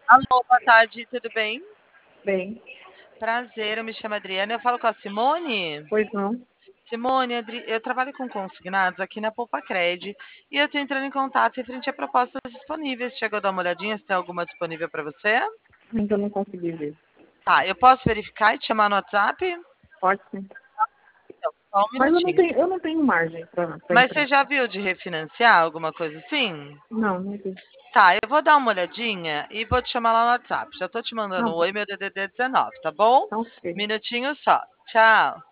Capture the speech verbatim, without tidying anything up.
Alô, boa tarde, tudo bem? Bem, Prazer, eu me chamo Adriana, eu falo com a Simone. pois não. Simone, Adri- eu trabalho com consignados aqui na Poupa Cred e eu tô entrando em contato referente a propostas disponíveis. Chegou a dar uma olhadinha se tem alguma disponível para você? Ainda não consegui ver. Tá, eu posso verificar e te chamar no WhatsApp? Pode sim. Então, só um Mas eu não minutinho. tenho, eu não tenho margem para Mas você entrar. já viu de refinanciar alguma coisa assim? Não, não vi. Tá, eu vou dar uma olhadinha e vou te chamar lá no WhatsApp. Já tô te Tá mandando um bom. oi, meu D D D dezenove, tá bom? Tá ok. Minutinho só. Tchau.